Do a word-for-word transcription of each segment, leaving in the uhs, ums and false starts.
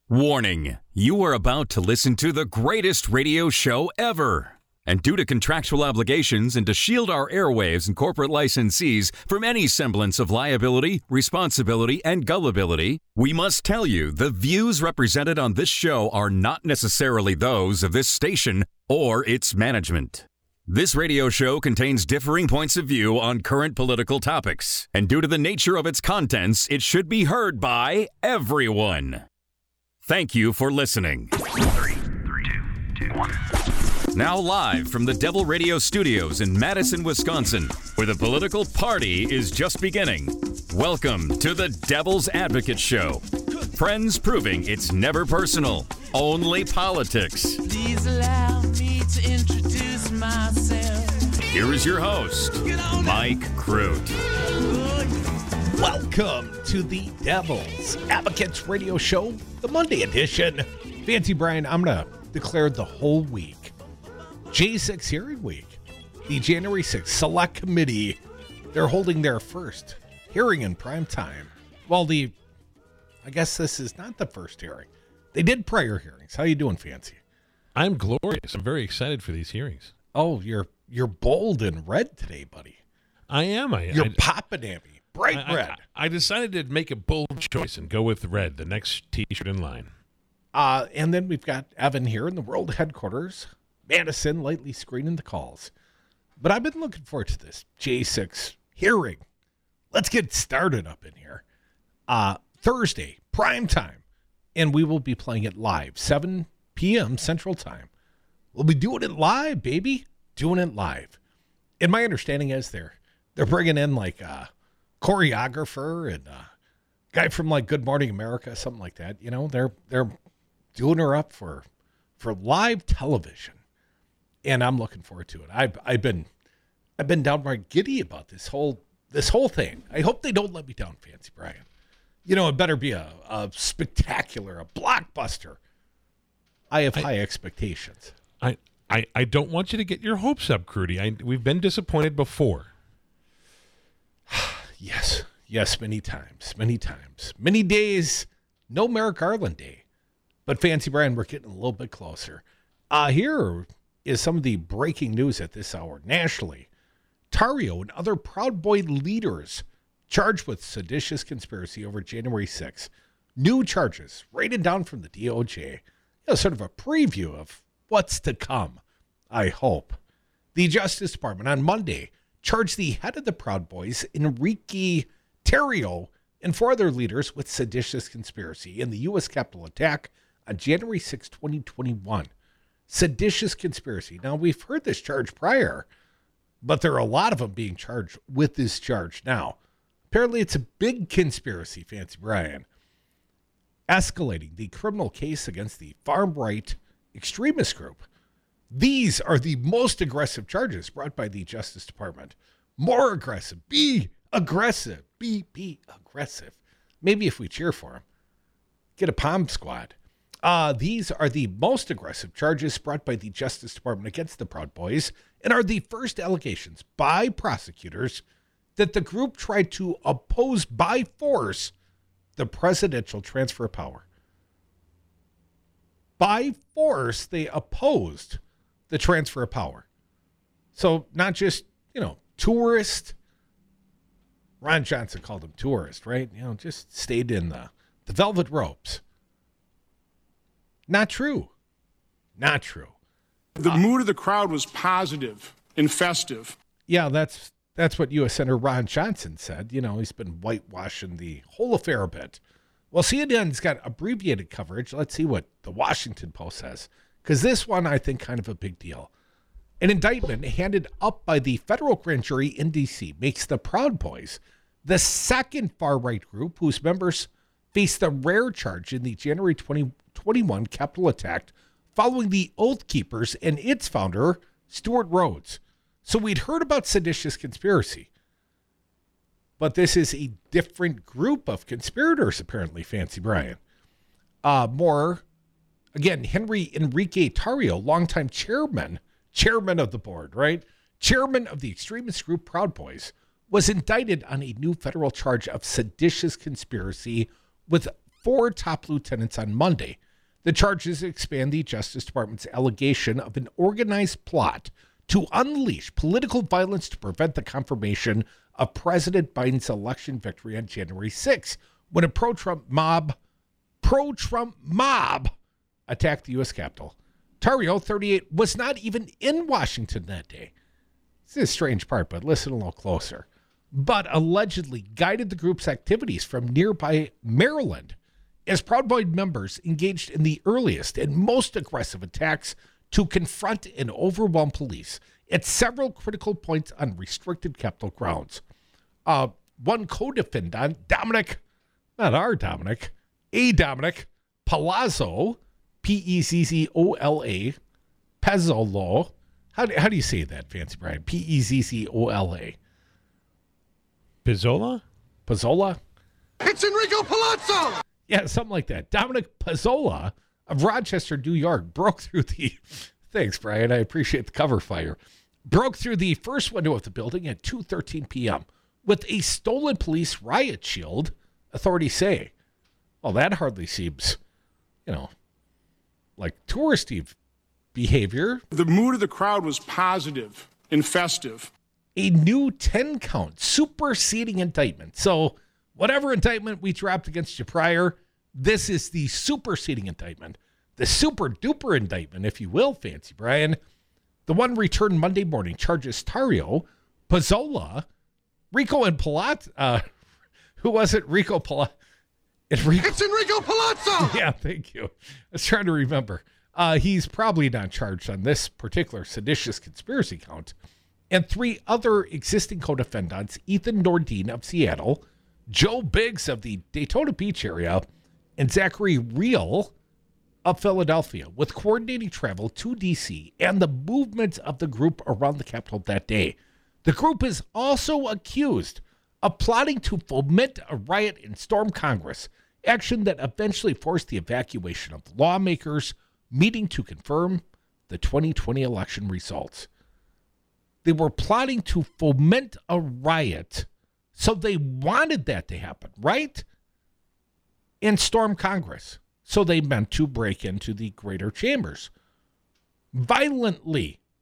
Warning, you are about to listen to the greatest radio show ever. And due to contractual obligations and to shield our airwaves and corporate licensees from any semblance of liability, responsibility, and gullibility, we must tell you the views represented on this show are not necessarily those of this station or its management. This radio show contains differing points of view on current political topics, and due to the nature of its contents, it should be heard by everyone. Thank you for listening. Three, three, two, two, one. Now live from the Devil Radio Studios in Madison, Wisconsin, where the political party is just beginning. Welcome to the Devil's Advocate Show. Friends proving it's never personal, only politics. Please allow me to introduce myself. Here is your host, Mike Crute. Welcome to the Devil's Advocates Radio Show, the Monday edition. Fancy Brian, I'm going to declare the whole week J six Hearing Week. The January sixth Select Committee, they're holding their first hearing in prime time. Well, the, I guess this is not the first hearing. They did prior hearings. How you doing, Fancy? I'm glorious. I'm very excited for these hearings. Oh, you're you're bold and red today, buddy. I am. I, You're I, popping at me. Bright I, red. I, I decided to make a bold choice and go with red, the next T-shirt in line. Uh, and then we've got Evan here in the world headquarters, Madison, lightly screening the calls. But I've been looking forward to this J six hearing. Let's get started up in here. Uh, Thursday, prime time, and we will be playing it live, seven p.m. Central Time. We'll be doing it live, baby, doing it live. And my understanding is they're, they're bringing in like a choreographer and a guy from like Good Morning America, something like that. You know, they're they're doing her up for for live television. And I'm looking forward to it. I've I've been I've been downright giddy about this whole this whole thing. I hope they don't let me down, Fancy Brian. You know, it better be a, a spectacular, a blockbuster. I have I, high expectations. I, I, I don't want you to get your hopes up, Crudy. I, we've been disappointed before. Yes, yes, many times, many times, many days. No Merrick Garland Day, but Fancy Brian, we're getting a little bit closer. Uh, here is some of the breaking news at this hour nationally. Tarrio and other Proud Boy leaders charged with seditious conspiracy over January sixth. New charges rated down from the D O J. You know, sort of a preview of what's to come, I hope. The Justice Department on Monday charged the head of the Proud Boys, Enrique Tarrio, and four other leaders with seditious conspiracy in the U S Capitol attack on January sixth, twenty twenty-one. Seditious conspiracy. Now, we've heard this charge prior, but there are a lot of them being charged with this charge now. Apparently, it's a big conspiracy, Fancy Brian, escalating the criminal case against the far-right extremist group. These are the most aggressive charges brought by the Justice Department. More aggressive. Be aggressive. Be, be aggressive. Maybe if we cheer for them, get a palm squad. Uh, these are the most aggressive charges brought by the Justice Department against the Proud Boys and are the first allegations by prosecutors that the group tried to oppose by force the presidential transfer of power. By force, they opposed the transfer of power. So not just, you know, tourist. Ron Johnson called them tourist, right? You know, just stayed in the, the velvet ropes. Not true. Not true. The uh, mood of the crowd was positive and festive. Yeah, that's that's what U S Senator Ron Johnson said. You know, he's been whitewashing the whole affair a bit. Well, C N N's got abbreviated coverage. Let's see what the Washington Post says, because this one, I think, kind of a big deal. An indictment handed up by the federal grand jury in D C makes the Proud Boys the second far-right group whose members face the rare charge in the January twenty twenty-one Capitol attack following the Oath Keepers and its founder, Stuart Rhodes. So we'd heard about seditious conspiracy. But this is a different group of conspirators, apparently, Fancy Brian. Uh, more, again, Henry Enrique Tarrio, longtime chairman, chairman of the board, right? Chairman of the extremist group Proud Boys, was indicted on a new federal charge of seditious conspiracy with four top lieutenants on Monday. The charges expand the Justice Department's allegation of an organized plot to unleash political violence to prevent the confirmation of President Biden's election victory on January sixth, when a pro-Trump mob, pro-Trump mob attacked the U S Capitol. Tarrio, thirty-eight, was not even in Washington that day. This is a strange part, but listen a little closer. But allegedly guided the group's activities from nearby Maryland as Proud Boy members engaged in the earliest and most aggressive attacks to confront and overwhelm police at several critical points on restricted Capitol grounds. Uh, one co-defendant, Dominic, not our Dominic, a Dominic Palazzo, P E Z Z O L A, Pezzolo. How do, how do you say that, Fancy Brian? P E Z Z O L A. Pizzola? Pizzola? It's Enrico Palazzo! Yeah, something like that. Dominic Pizzola of Rochester, New York, broke through the... Thanks, Brian. I appreciate the cover fire. Broke through the first window of the building at two thirteen p.m. with a stolen police riot shield, authorities say. Well, that hardly seems, you know, like touristy behavior. The mood of the crowd was positive and festive. A new ten-count superseding indictment. So whatever indictment we dropped against you prior, this is the superseding indictment. The super-duper indictment, if you will, Fancy Brian. The one returned Monday morning charges Tarrio, Pizzola, Rico and Palazzo. Uh, who was it? Rico Palazzo. Enrico. It's Enrico Palazzo! Yeah, thank you. I was trying to remember. Uh, he's probably not charged on this particular seditious conspiracy count. And three other existing co-defendants, Ethan Nordine of Seattle, Joe Biggs of the Daytona Beach area, and Zachary Real of Philadelphia, with coordinating travel to D C and the movements of the group around the Capitol that day. The group is also accused of plotting to foment a riot and storm Congress, action that eventually forced the evacuation of lawmakers meeting to confirm the twenty twenty election results. They were plotting to foment a riot, so they wanted that to happen, right? And storm Congress. So they meant to break into the greater chambers violently.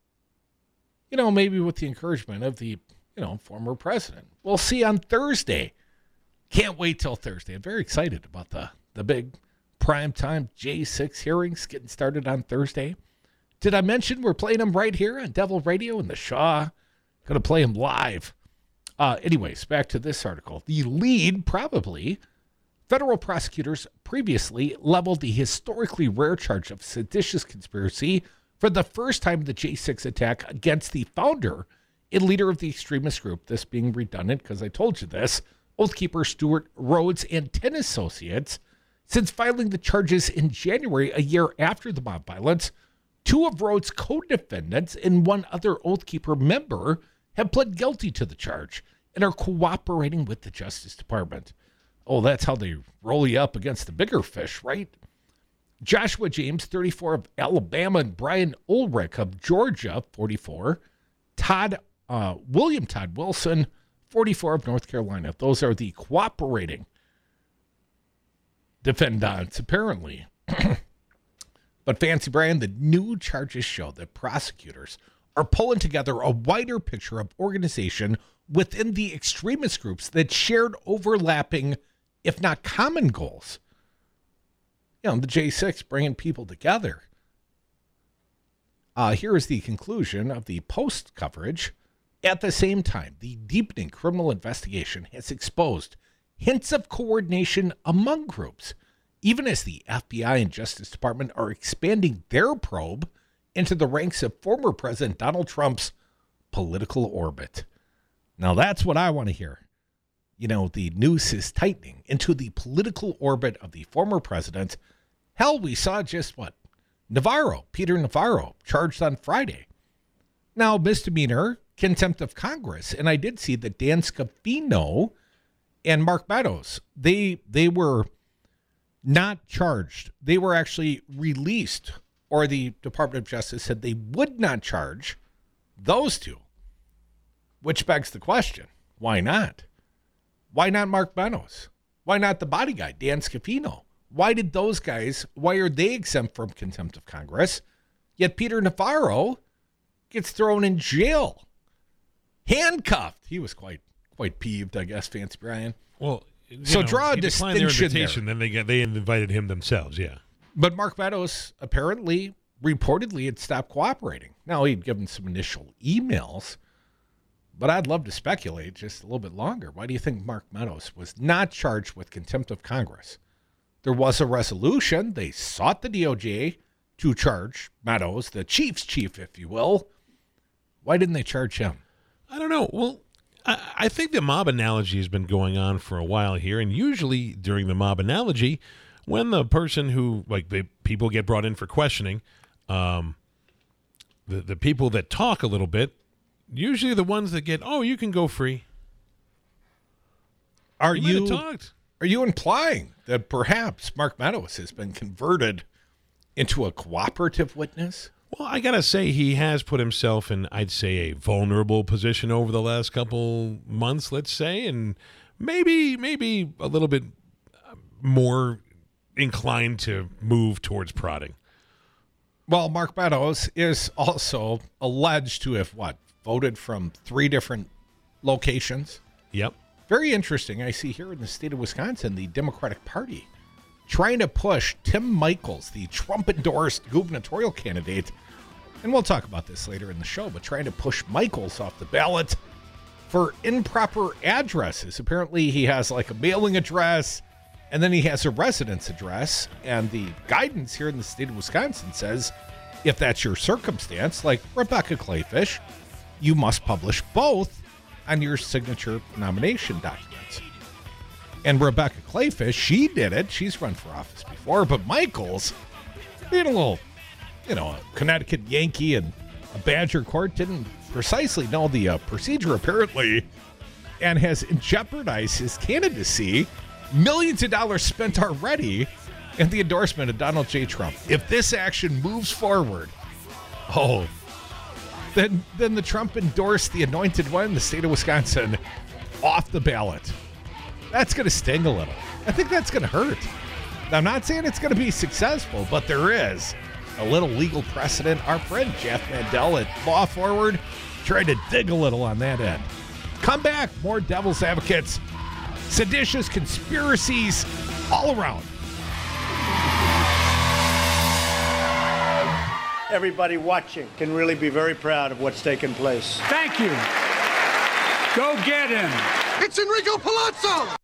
You know, maybe with the encouragement of the, you know, former president. We'll see on Thursday. Can't wait till Thursday. I'm very excited about the, the big primetime J six hearings getting started on Thursday. Did I mention we're playing them right here on Devil Radio in the Shaw? Going to play them live. Uh, anyways, back to this article. The lead, probably, federal prosecutors previously leveled the historically rare charge of seditious conspiracy for the first time in the J six attack against the founder and leader of the extremist group. This being redundant because I told you this. Oathkeeper Stuart Rhodes and ten associates. Since filing the charges in January, a year after the mob violence, two of Rhodes' co-defendants and one other Oathkeeper member have pled guilty to the charge and are cooperating with the Justice Department. Oh, that's how they roll you up against the bigger fish, right? Joshua James, thirty-four, of Alabama, and Brian Ulrich of Georgia, forty-four. Todd, uh, William Todd Wilson, forty-four, of North Carolina. Those are the cooperating defendants, apparently. But Fancy Brian, the new charges show that prosecutors are pulling together a wider picture of organization within the extremist groups that shared overlapping, if not common, goals. You know, the J six bringing people together. Uh, here is the conclusion of the Post coverage. At the same time, the deepening criminal investigation has exposed hints of coordination among groups, even as the F B I and Justice Department are expanding their probe into the ranks of former President Donald Trump's political orbit. Now, that's what I want to hear. You know, the noose is tightening into the political orbit of the former president. Hell, we saw just what? Navarro, Peter Navarro, charged on Friday. Now, misdemeanor, contempt of Congress. And I did see that Dan Scavino and Mark Meadows, they they were not charged. They were actually released, or the Department of Justice said they would not charge those two. Which begs the question, why not? Why not Mark Meadows? Why not the body guy, Dan Scafino? Why did those guys, why are they exempt from contempt of Congress? Yet Peter Navarro gets thrown in jail. Handcuffed. He was quite quite peeved, I guess, Fancy Brian. Well, you so know, draw a he declined their distinction invitation, there. then they get they invited him themselves, yeah. But Mark Meadows apparently, reportedly, had stopped cooperating. Now, he'd given some initial emails, but I'd love to speculate just a little bit longer. Why do you think Mark Meadows was not charged with contempt of Congress? There was a resolution. They sought the D O J to charge Meadows, the chief's chief, if you will. Why didn't they charge him? I don't know. Well, I, I think the mob analogy has been going on for a while here, and usually during the mob analogy, when the person who, like, the people get brought in for questioning, um, the, the people that talk a little bit, usually the ones that get, oh, you can go free. Are You you, might have talked. are you implying that perhaps Mark Meadows has been converted into a cooperative witness? Well, I got to say, he has put himself in, I'd say, a vulnerable position over the last couple months, let's say, and maybe maybe a little bit more inclined to move towards prodding. Well, Mark Meadows is also alleged to have, what, voted from three different locations? Yep. Very interesting. I see here in the state of Wisconsin, the Democratic Party trying to push Tim Michels, the Trump-endorsed gubernatorial candidate, and we'll talk about this later in the show, but trying to push Michels off the ballot for improper addresses. Apparently, he has like a mailing address, and then he has a residence address, and the guidance here in the state of Wisconsin says if that's your circumstance, like Rebecca Clayfish, you must publish both on your signature nomination documents. And Rebecca Clayfish, she did it. She's run for office before. But Michels, being a little, you know, a Connecticut Yankee and a Badger court, didn't precisely know the uh, procedure, apparently, and has jeopardized his candidacy. Millions of dollars spent already in the endorsement of Donald J. Trump. If this action moves forward, oh, then, then the Trump endorsed the anointed one in the state of Wisconsin off the ballot. That's going to sting a little. I think that's going to hurt. Now, I'm not saying it's going to be successful, but there is a little legal precedent. Our friend Jeff Mandel at Law Forward tried to dig a little on that end. Come back. More Devil's Advocates, seditious conspiracies all around. Everybody watching can really be very proud of what's taken place. Thank you. Go get him. It's Enrico Palazzo!